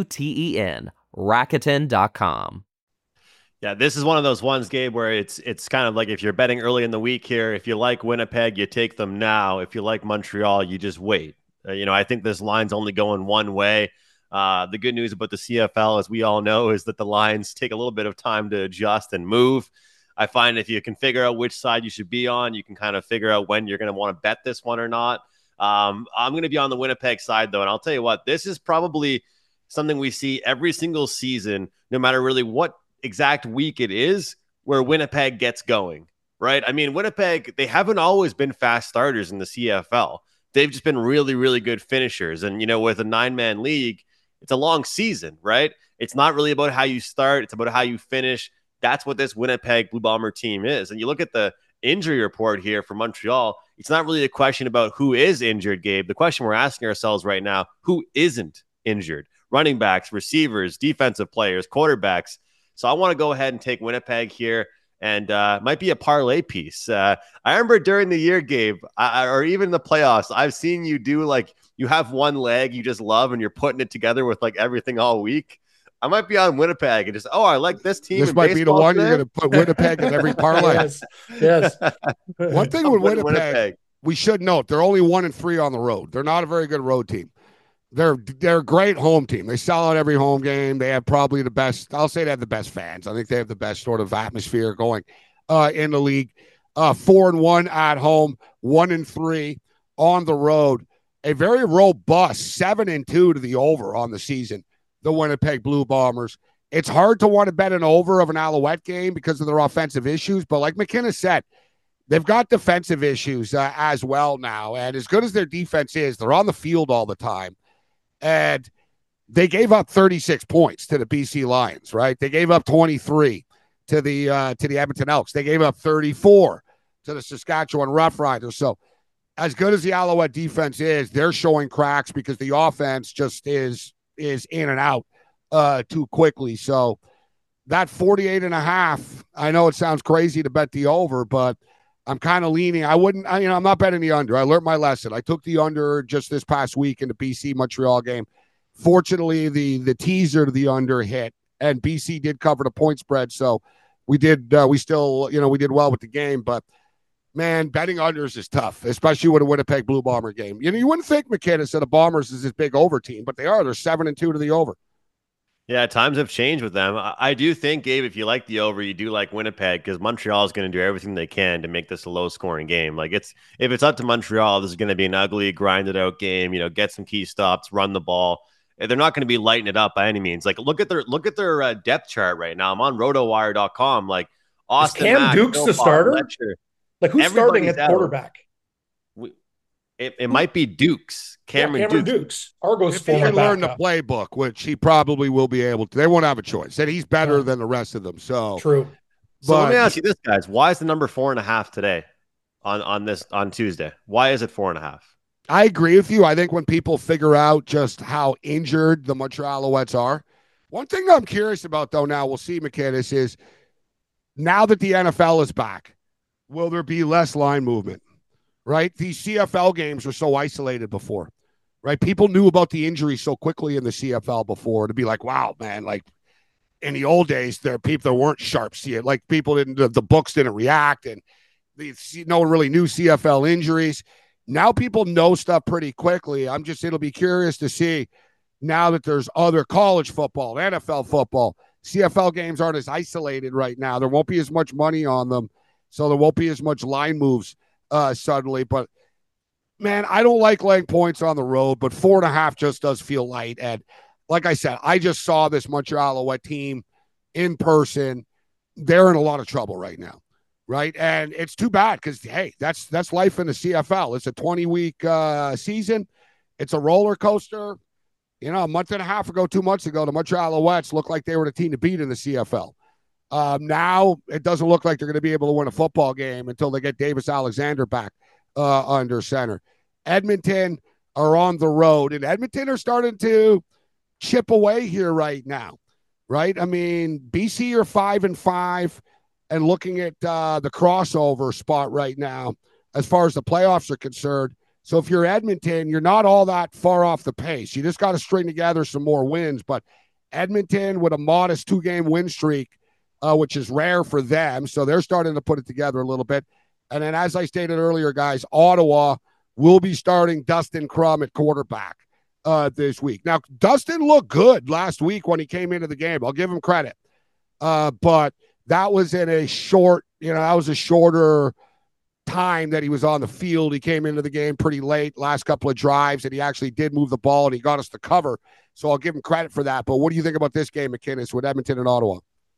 Rakuten.com. Yeah, this is one of those ones, Gabe, where it's kind of like if you're betting early in the week here, if you like Winnipeg, you take them now. If you like Montreal, you just wait. I think this line's only going one way. The good news about the CFL, as we all know, is that the lines take a little bit of time to adjust and move. I find if you can figure out which side you should be on, you can kind of figure out when you're going to want to bet this one or not. I'm going to be on the Winnipeg side, though, and I'll tell you what, this is probably something we see every single season, no matter really what exact week it is, where Winnipeg gets going, right? I mean, Winnipeg, they haven't always been fast starters in the CFL. They've just been really, really good finishers. And, with a 9-man league, it's a long season, right? It's not really about how you start. It's about how you finish. That's what this Winnipeg Blue Bomber team is. And you look at the injury report here for Montreal, it's not really a question about who is injured, Gabe. The question we're asking ourselves right now, who isn't injured? Running backs, receivers, defensive players, quarterbacks. So I want to go ahead and take Winnipeg here, and might be a parlay piece. I remember during the year, Gabe, or even the playoffs, I've seen you do you have one leg you just love and you're putting it together with everything all week. I might be on Winnipeg and just, I like this team. This might be the one you're going to put Winnipeg in every parlay. Yes. One thing with Winnipeg, we should note, they're only 1-3 on the road. They're not a very good road team. They're a great home team. They sell out every home game. They have probably the best. I'll say they have the best fans. I think they have the best sort of atmosphere going in the league. 4-1 at home, 1-3 on the road. A very robust 7-2 to the over on the season. The Winnipeg Blue Bombers. It's hard to want to bet an over of an Alouette game because of their offensive issues, but like McKenna said, they've got defensive issues as well now. And as good as their defense is, they're on the field all the time. And they gave up 36 points to the BC Lions, right? They gave up 23 to the Edmonton Elks. They gave up 34 to the Saskatchewan Roughriders. So as good as the Alouette defense is, they're showing cracks because the offense just is in and out too quickly. So that 48.5, I know it sounds crazy to bet the over, but I'm kind of leaning. I'm not betting the under. I learned my lesson. I took the under just this past week in the BC Montreal game. Fortunately, the teaser to the under hit, and BC did cover the point spread. So we did well with the game, but man, betting unders is tough, especially with a Winnipeg Blue Bomber game. You wouldn't think McKinnon said the Bombers is this big over team, but they are. They're 7-2 to the over. Yeah, times have changed with them. I do think, Gabe, if you like the over, you do like Winnipeg because Montreal is going to do everything they can to make this a low-scoring game. If it's up to Montreal, this is going to be an ugly, grinded-out game. Get some key stops, run the ball. They're not going to be lighting it up by any means. Look at their depth chart right now. I'm on RotoWire.com. Austin Cam Mack, Duke's the starter. Fletcher. Who's starting at quarterback? It might be Dukes. Cameron Dukes. Argos if he can learn the playbook, which he probably will be able to. They won't have a choice. And he's better than the rest of them. So true. So let me ask you this, guys. Why is the number 4.5 today on Tuesday? Why is it 4.5? I agree with you. I think when people figure out just how injured the Montreal Alouettes are, one thing I'm curious about, though, now we'll see, McKinnis, is now that the NFL is back, will there be less line movement? right? These CFL games were so isolated before, right? People knew about the injury so quickly in the CFL before to be like, wow, man, like in the old days, there weren't sharp see it. Like people didn't, the books didn't react, and no one really knew CFL injuries. Now people know stuff pretty quickly. It'll be curious to see now that there's other college football, NFL football. CFL games aren't as isolated right now. There won't be as much money on them, so there won't be as much line moves suddenly. But, man, I don't like laying points on the road, but 4.5 just does feel light. And like I said, I just saw this Montreal Alouette team in person. They're in a lot of trouble right now, right? And it's too bad because, hey, that's life in the CFL. It's a 20-week season. It's a roller coaster. You know, a month and a half ago, 2 months ago, the Montreal Alouettes looked like they were the team to beat in the CFL. Now it doesn't look like they're going to be able to win a football game until they get Davis Alexander back under center. Edmonton are on the road, and Edmonton are starting to chip away here right now, right? I mean, BC are 5-5 and looking at the crossover spot right now as far as the playoffs are concerned. So if you're Edmonton, you're not all that far off the pace. You just got to string together some more wins. But Edmonton with a modest 2-game win streak, which is rare for them. So they're starting to put it together a little bit. And then, as I stated earlier, guys, Ottawa will be starting Dustin Crum at quarterback this week. Now, Dustin looked good last week when he came into the game. I'll give him credit. But that was in a short, that was a shorter time that he was on the field. He came into the game pretty late, last couple of drives, and he actually did move the ball, and he got us the cover. So I'll give him credit for that. But what do you think about this game, McKinnis, with Edmonton and Ottawa?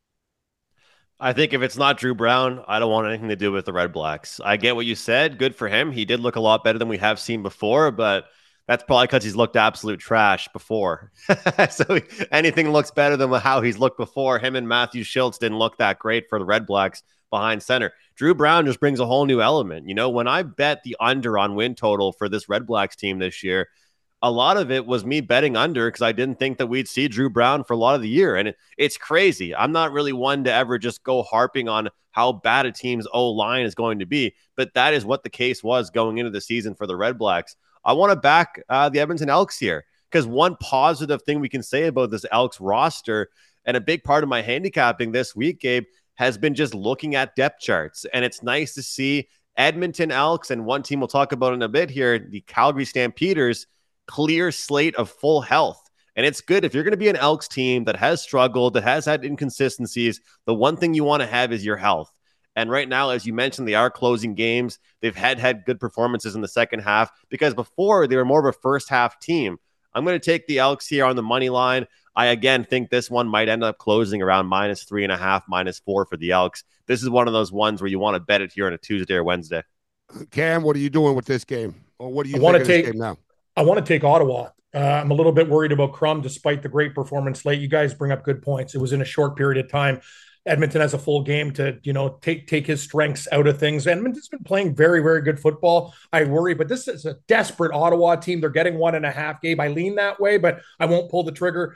I think if it's not Drew Brown, I don't want anything to do with the Red Blacks. I get what you said. Good for him. He did look a lot better than we have seen before, but that's probably because he's looked absolute trash before. So anything looks better than how he's looked before. Him and Matthew Schultz didn't look that great for the Red Blacks behind center. Drew Brown just brings a whole new element. When I bet the under on win total for this Red Blacks team this year, a lot of it was me betting under because I didn't think that we'd see Drew Brown for a lot of the year. And it's crazy. I'm not really one to ever just go harping on how bad a team's O-line is going to be, but that is what the case was going into the season for the Red Blacks. I want to back the Edmonton Elks here because one positive thing we can say about this Elks roster, and a big part of my handicapping this week, Gabe, has been just looking at depth charts. And it's nice to see Edmonton Elks and one team we'll talk about in a bit here, the Calgary Stampeders, clear slate of full health. And it's good if you're going to be an Elks team that has struggled, that has had inconsistencies. The one thing you want to have is your health. And right now, as you mentioned, they are closing games. They've had good performances in the second half because before they were more of a first half team. I'm going to take the Elks here on the money line. I, again, think this one might end up closing around -3.5, -4 for the Elks. This is one of those ones where you want to bet it here on a Tuesday or Wednesday. Cam, what are you doing with this game? Or what do you think of this game now? I want to take Ottawa. I'm a little bit worried about Crum, despite the great performance late. You guys bring up good points. It was in a short period of time. Edmonton has a full game to, take his strengths out of things. Edmonton's been playing very, very good football. I worry, but this is a desperate Ottawa team. They're getting 1.5, Gabe. I lean that way, but I won't pull the trigger.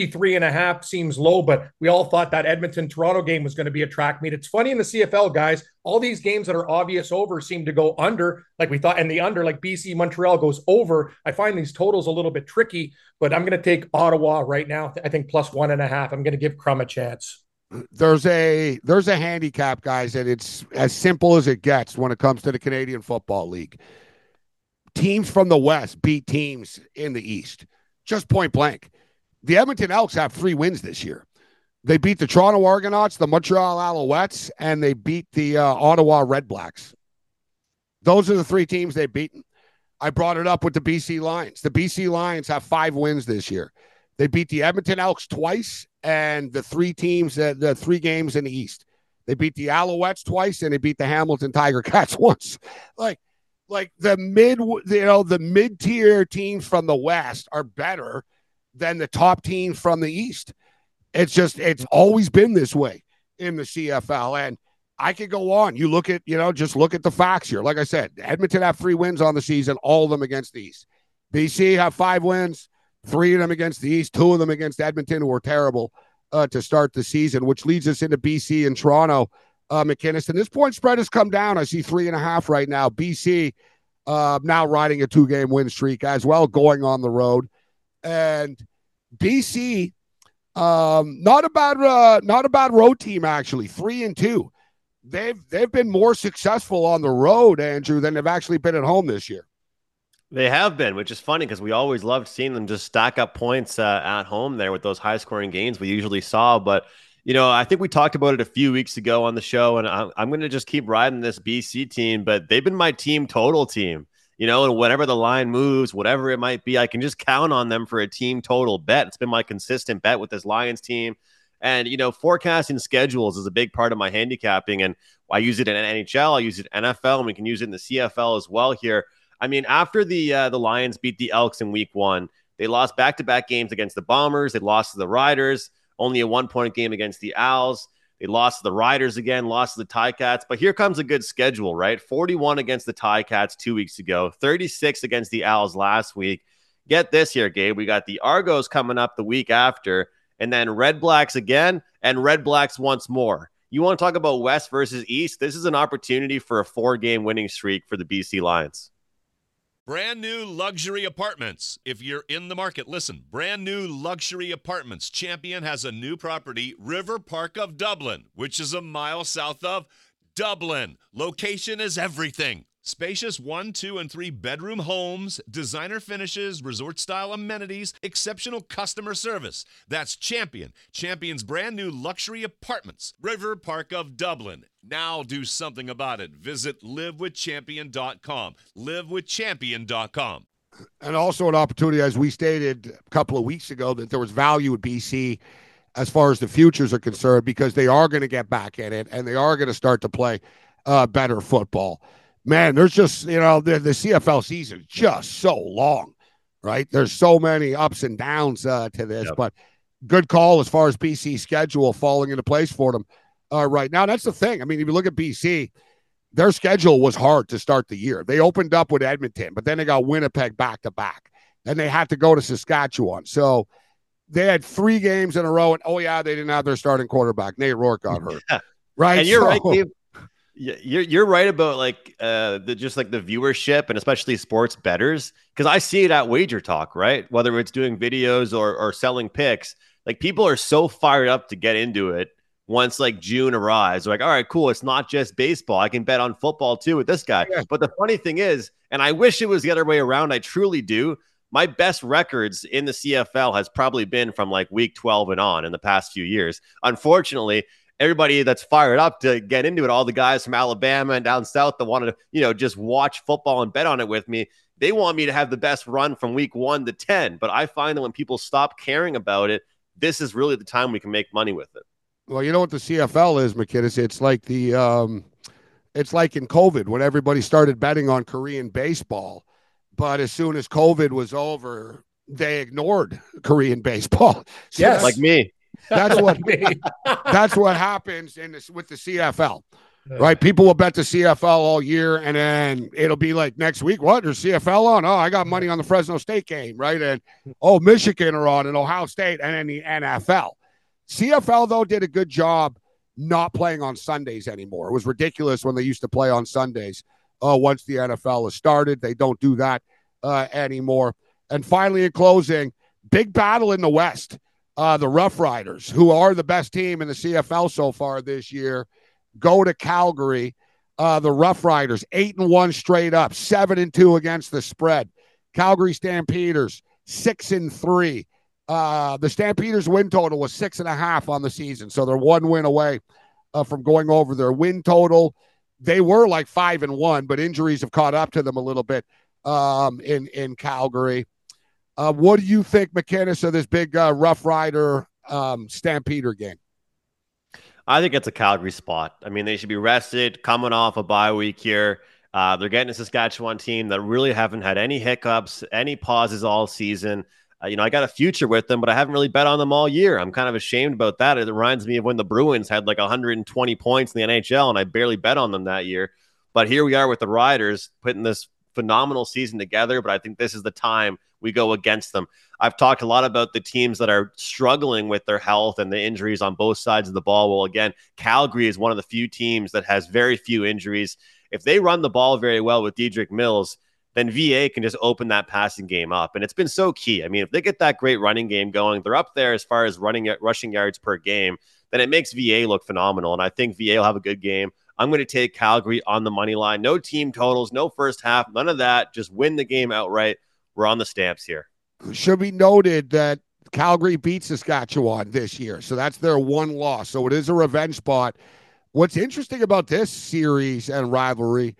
53.5 seems low, but we all thought that Edmonton-Toronto game was going to be a track meet. It's funny in the CFL, guys, all these games that are obvious over seem to go under like we thought, and the under, like BC Montreal, goes over. I find these totals a little bit tricky, but I'm going to take Ottawa right now. I think +1.5. I'm going to give Crum a chance. There's a handicap, guys, and it's as simple as it gets when it comes to the Canadian Football League. Teams from the West beat teams in the East, just point blank. The Edmonton Elks have 3 wins this year. They beat the Toronto Argonauts, the Montreal Alouettes, and they beat the Ottawa Red Blacks. Those are the 3 teams they've beaten. I brought it up with the BC Lions. The BC Lions have 5 wins this year. They beat the Edmonton Elks twice and the 3 teams, the 3 games in the East. They beat the Alouettes twice and they beat the Hamilton Tiger Cats once. Like the mid-tier teams from the West are better than the top teams from the East. It's always been this way in the CFL. And I could go on. You look at, just look at the facts here. Like I said, Edmonton have 3 wins on the season, all of them against the East. BC have 5 wins. 3 of them against the East, 2 of them against Edmonton, who were terrible to start the season, which leads us into BC and Toronto, McKinnis. And this point spread has come down. I see 3.5 right now. BC now riding a 2-game win streak as well, going on the road. And BC, not a bad road team, actually, 3-2. They've been more successful on the road, Andrew, than they've actually been at home this year. They have been, which is funny because we always loved seeing them just stack up points at home there with those high-scoring games we usually saw. But, I think we talked about it a few weeks ago on the show, and I'm going to just keep riding this BC team, but they've been my team total team. And whenever the line moves, whatever it might be, I can just count on them for a team total bet. It's been my consistent bet with this Lions team. And, forecasting schedules is a big part of my handicapping. And I use it in NHL, I use it in NFL, and we can use it in the CFL as well here. I mean, after the Lions beat the Elks in week 1, they lost back-to-back games against the Bombers. They lost to the Riders, only a 1-point game against the Owls. They lost to the Riders again, lost to the Ticats. But here comes a good schedule, right? 41 against the Ticats 2 weeks ago, 36 against the Owls last week. Get this here, Gabe. We got the Argos coming up the week after, and then Red Blacks again, and Red Blacks once more. You want to talk about West versus East? This is an opportunity for a 4-game winning streak for the BC Lions. Brand new luxury apartments. If you're in the market, listen. Brand new luxury apartments. Champion has a new property, River Park of Dublin, which is a mile south of Dublin. Location is everything. Spacious 1, 2, and 3 bedroom homes, designer finishes, resort-style amenities, exceptional customer service. That's Champion. Champion's brand new luxury apartments, River Park of Dublin. Now do something about it. Visit livewithchampion.com. Livewithchampion.com. And also an opportunity, as we stated a couple of weeks ago, that there was value at BC as far as the futures are concerned, because they are going to get back in it and they are going to start to play better football. Man, there's just, the CFL season is just so long, right? There's so many ups and downs to this, yep. But good call as far as BC's schedule falling into place for them right now. That's the thing. I mean, if you look at BC, their schedule was hard to start the year. They opened up with Edmonton, but then they got Winnipeg back-to-back, and they had to go to Saskatchewan. So they had 3 games in a row, and, they didn't have their starting quarterback. Nate Rourke got hurt. Right? And you're right, Gabe. Yeah, you're right about the viewership and especially sports bettors, because I see it at Wager Talk, right? Whether it's doing videos or selling picks, people are so fired up to get into it once June arrives. They're all right, cool. It's not just baseball. I can bet on football too with this guy. Yeah. But the funny thing is, and I wish it was the other way around, I truly do. My best records in the CFL has probably been from week 12 and on in the past few years. Unfortunately, everybody that's fired up to get into it, all the guys from Alabama and down south that wanted to, just watch football and bet on it with me, they want me to have the best run from week 1 to 10. But I find that when people stop caring about it, this is really the time we can make money with it. Well, you know what the CFL is, McKinnis? It's like it's like in COVID when everybody started betting on Korean baseball. But as soon as COVID was over, they ignored Korean baseball. So yes, like me. That's what happens with the CFL, right? People will bet the CFL all year, and then it'll be next week, what? There's CFL on? Oh, I got money on the Fresno State game, right? And, Michigan are on, and Ohio State, and then the NFL. CFL, though, did a good job not playing on Sundays anymore. It was ridiculous when they used to play on Sundays. Once the NFL has started, they don't do that anymore. And finally, in closing, big battle in the West. The Rough Riders, who are the best team in the CFL so far this year, go to Calgary. The Rough Riders, 8-1 straight up, 7-2 against the spread. Calgary Stampeders, 6-3. The Stampeders' win total was 6.5 on the season, so they're 1 win away from going over their win total. They were 5-1, but injuries have caught up to them a little bit in Calgary. What do you think, McKinnis, of this big Rough Rider Stampeder game? I think it's a Calgary spot. I mean, they should be rested, coming off a bye week here. They're getting a Saskatchewan team that really haven't had any hiccups, any pauses all season. I got a future with them, but I haven't really bet on them all year. I'm kind of ashamed about that. It reminds me of when the Bruins had 120 points in the NHL, and I barely bet on them that year. But here we are with the Riders putting this phenomenal season together, but I think this is the time we go against them. I've talked a lot about the teams that are struggling with their health and the injuries on both sides of the ball. Well, again, Calgary is one of the few teams that has very few injuries. If they run the ball very well with Dedrick Mills, then VA can just open that passing game up. And it's been so key. I mean, if they get that great running game going, they're up there as far as rushing yards per game, then it makes VA look phenomenal. And I think VA will have a good game. I'm going to take Calgary on the money line. No team totals, no first half, none of that. Just win the game outright. We're on the Stamps here. Should be noted that Calgary beat Saskatchewan this year, so that's their one loss. So it is a revenge spot. What's interesting about this series and rivalry,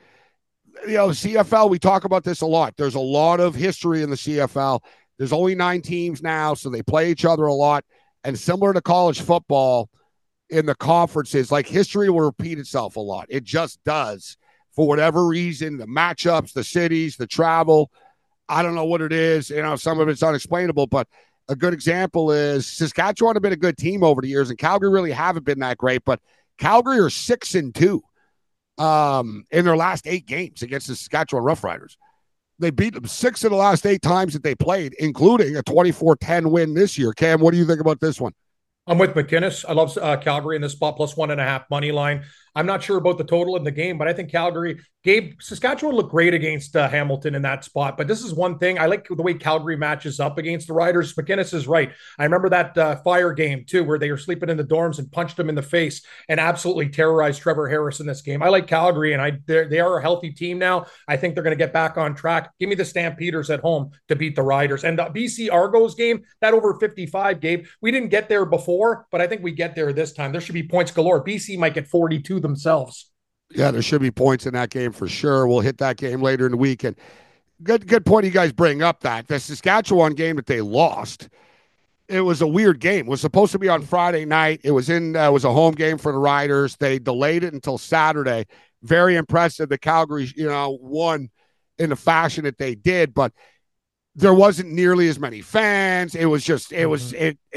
CFL, we talk about this a lot. There's a lot of history in the CFL. There's only 9 teams now, so they play each other a lot. And similar to college football in the conferences, like history will repeat itself a lot. It just does for whatever reason, the matchups, the cities, the travel. I don't know what it is. Some of it's unexplainable, but a good example is Saskatchewan have been a good team over the years, and Calgary really haven't been that great, but Calgary are 6-2 in their last 8 games against the Saskatchewan Roughriders. They beat them 6 of the last 8 times that they played, including a 24-10 win this year. Cam, what do you think about this one? I'm with McInnes. I love Calgary in this spot, plus 1.5 money line. I'm not sure about the total in the game, but I think Saskatchewan looked great against Hamilton in that spot. But this is one thing. I like the way Calgary matches up against the Riders. McInnes is right. I remember that Fire game, too, where they were sleeping in the dorms and punched them in the face and absolutely terrorized Trevor Harris in this game. I like Calgary, and they are a healthy team now. I think they're going to get back on track. Give me the Stampeders at home to beat the Riders. And BC Argos game, that over 55, Gabe, we didn't get there before, but I think we get there this time. There should be points galore. BC might get 42 themselves. Yeah, there should be points in that game for sure. We'll hit that game later in the week. And good point you guys bring up that. The Saskatchewan game that they lost, it was a weird game. It was supposed to be on Friday night. It was a home game for the Riders. They delayed it until Saturday. Very impressive that Calgary, won in the fashion that they did, but there wasn't nearly as many fans. It was just, it was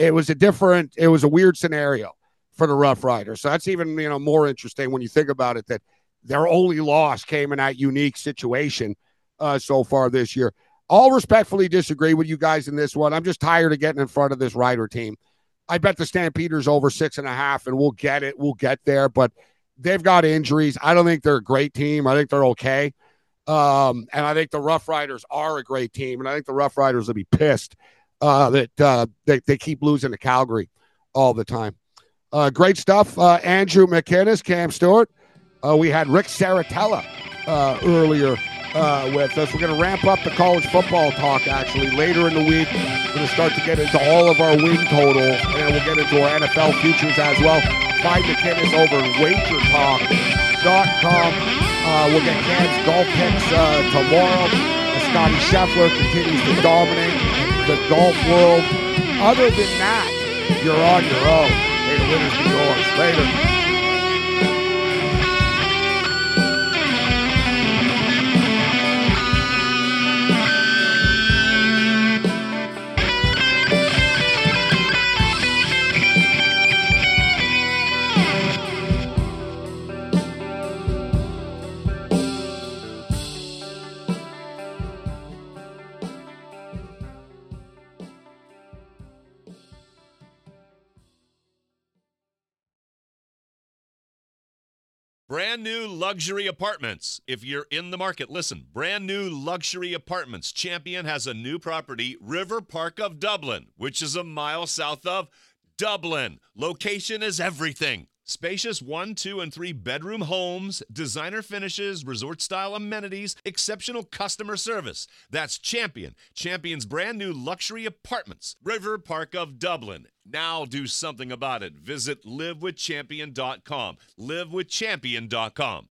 a weird scenario for the Rough Riders. So that's even, more interesting when you think about it, that their only loss came in that unique situation so far this year. I'll respectfully disagree with you guys in this one. I'm just tired of getting in front of this Rider team. I bet the Stampeders over 6.5, and we'll get it. We'll get there, but they've got injuries. I don't think they're a great team. I think they're okay. And I think the Rough Riders are a great team, and I think the Rough Riders will be pissed that they keep losing to Calgary all the time. Great stuff. Andrew McInnes, Cam Stewart. We had Rick Saratella earlier with us. We're going to ramp up the college football talk, actually, later in the week. We're going to start to get into all of our win totals, and we'll get into our NFL futures as well. Find McInnes over at wagertalk.com. We'll get Cam's golf picks tomorrow. Scotty Scheffler continues to dominate the golf world. Other than that, you're on your own. May the winners be yours. Later. Brand new luxury apartments. If you're in the market, listen. Brand new luxury apartments. Champion has a new property, River Park of Dublin, which is a mile south of Dublin. Location is everything. Spacious 1, 2, and 3 bedroom homes, designer finishes, resort-style amenities, exceptional customer service. That's Champion. Champion's brand new luxury apartments, River Park of Dublin. Now do something about it. Visit livewithchampion.com. livewithchampion.com.